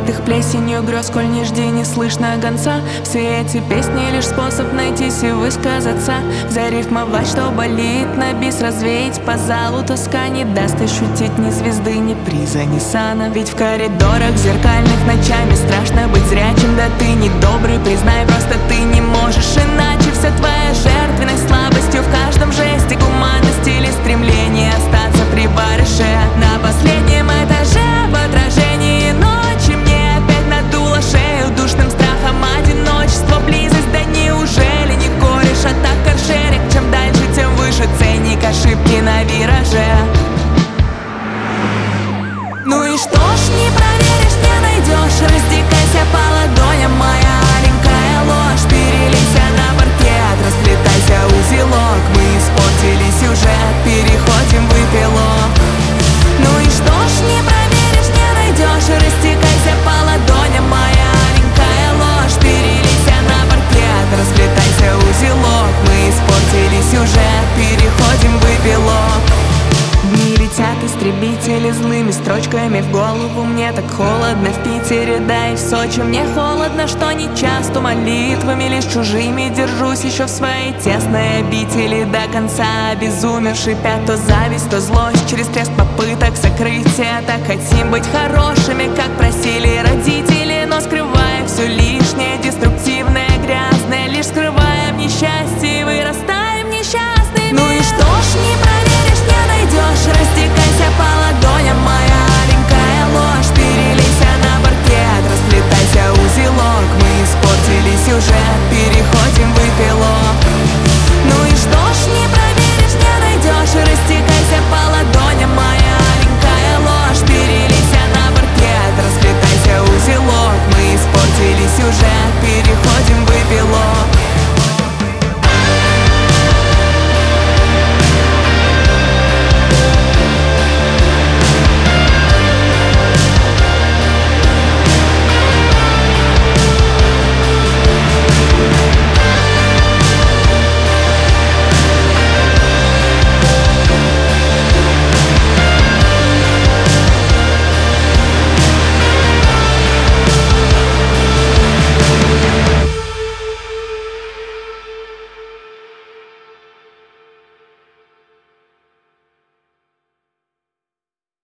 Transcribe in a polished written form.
покрытых плесенью грез. Коль не жди, не слышно гонца. Все эти песни лишь способ найтись и высказаться, зарифмовать, что болит, на бис развеять по залу. Тоска не даст ощутить ни звезды, ни приза, ни сана. Ведь в коридорах зеркальных ночами страшно быть зрячим. Да ты не добрый, признай, просто ты не можешь иначе. Вся твоя жертвенность слабостью в каждом жесте, гуманность или стремление остаться при барыше. На последнем этаже в отражении ночи мне опять надуло шею душным страхом одиночества. Близость, да неужели не кореш? А так каршеринг, чем дальше, тем выше ценник ошибки на вираже. Ну и что ж, не проверишь, не найдешь. Растекайся по ладоням, моя аленькая ложь. Перелейся на паркет, расплетайся узелок. Мы испортили сюжет, переходим в эпилог. Ну и что ж, не проверишь, не найдешь. Растекайся по ладоням, моя аленькая ложь. Перелейся на паркет, расплетайся узелок. Мы испортили сюжет, переходим в эпилог. Дни летят истребители злыми строчками в голову. Мне так холодно в Питере, да и в Сочи. Мне холодно, что не часто молитвами лишь чужими держусь еще в своей тесной обители. До конца обезумевший шипят то зависть, то злость через треск попыток сокрытия. Так хотим быть хорошими, как просили родители, но скрываем